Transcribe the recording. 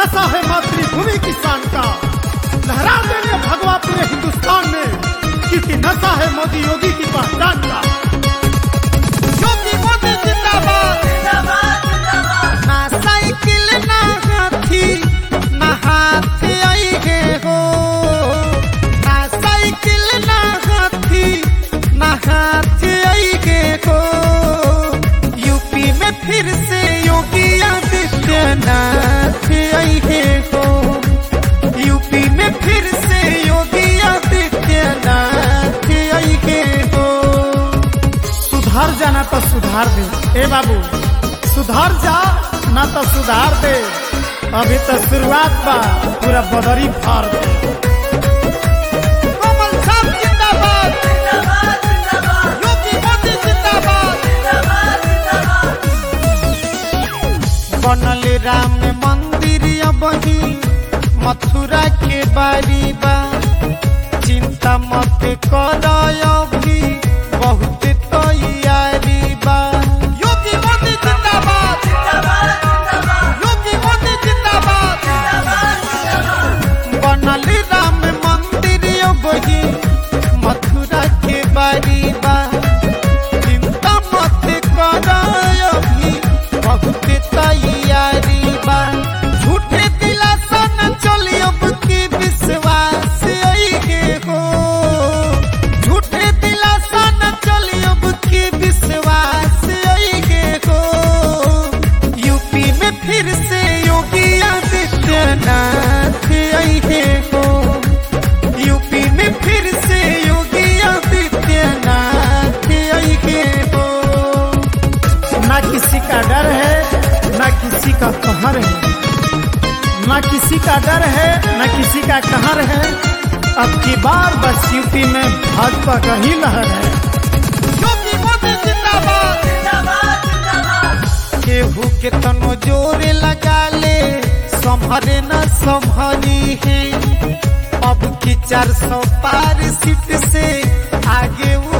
नशा है मातृभूमि किसान का, लहरा देंगे भगवा पूरे हिंदुस्तान में, क्योंकि नशा है मोदी योगी की पहचान का। योगी मोदी जिंदाबाद, ना साइकिल ना हाथी, ना हाथ आई है हो, ना साइकिल ना हाथी, ना हाथ आई है हो। यूपी में फिर से योगी आदित्यनाथ आई है हो, यूपी में फिर से योगी आदित्यनाथ आई है हो। सुधार जाना तो सुधार दे, ए बाबू सुधार जा ना तो सुधार दे, अभी तो शुरुआत बा, पूरा बदरी फाड़ दे। कमल साहब जिंदाबाद, योगी मोदी जिंदाबाद। बनल राम मंदिर अबही मथुरा के बारी बा, चिंता मत कर अभी बहुत तैयारी बा। योगी मोदी जिंदाबाद, योगी मोदी जिंदाबाद। बनल राम मंदिर अबही मथुरा के बारी बा, चिंता मत कर अभी बहुत तैयारी बा। झूठे दिलासा न चली अब की विश्वास आई है हो, झूठे दिलासा न चली अब की विश्वास आई है हो। यूपी में फिर से योगी आदित्यनाथ आई है हो, यूपी में फिर से योगी आदित्यनाथ आई है हो। ना किसी का डर है, ना किसी का कहर है, ना किसी का डर है, ना किसी का कहर है। अब की बार बस यूपी में भाजपा का ही लहर है। योगी मोदी जिंदाबाद, केहू के तनो जोर लगा ले, संभरे न संभरी है। अब की 400 पार सीट से आगे